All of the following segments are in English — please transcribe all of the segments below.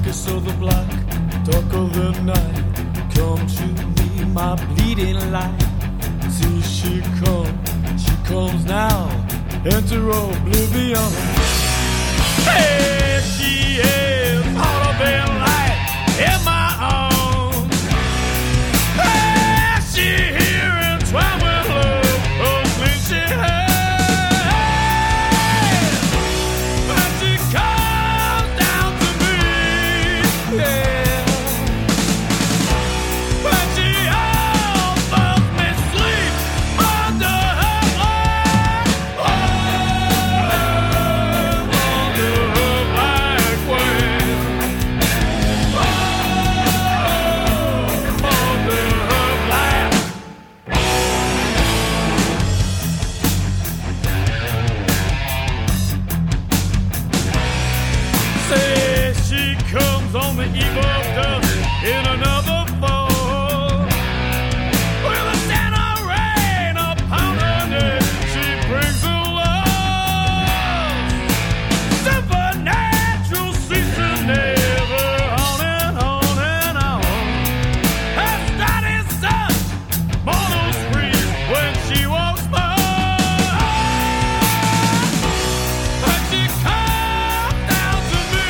darkest of the black, dark of the night. Come to me, my bleeding light. See, she comes now, enter oblivion. Hey, she is all of in light in my arms. Hey, she here in twine with love, oh, clean she has. When she comes down to me, yeah. When she offers me sleep under her black, under her black wing, under her black. Say she comes on the eve of dusk in another fall. With a Santa rain upon her neck, she brings her love. Supernatural ceasing never on and on and on. Her start is such mortal spree when she walks by. When she comes down to me,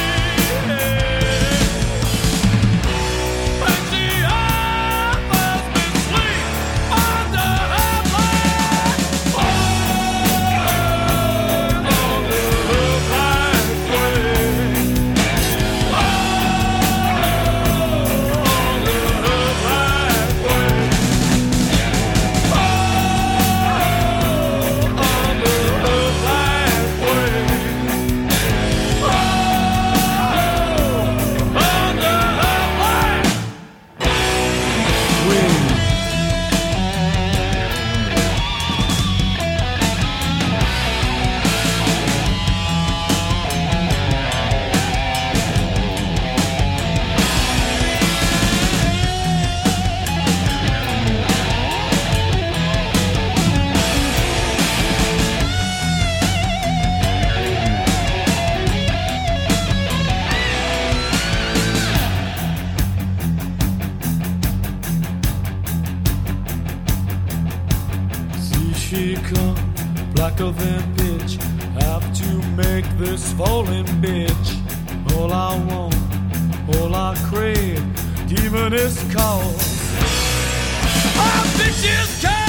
when she offers me sleep under her black, under her black wing, under her black wing, under her black wing. See, she come blacker than pitch. Have to make this falling bitch. All I want, all I crave, demoness calls. Our bitches come.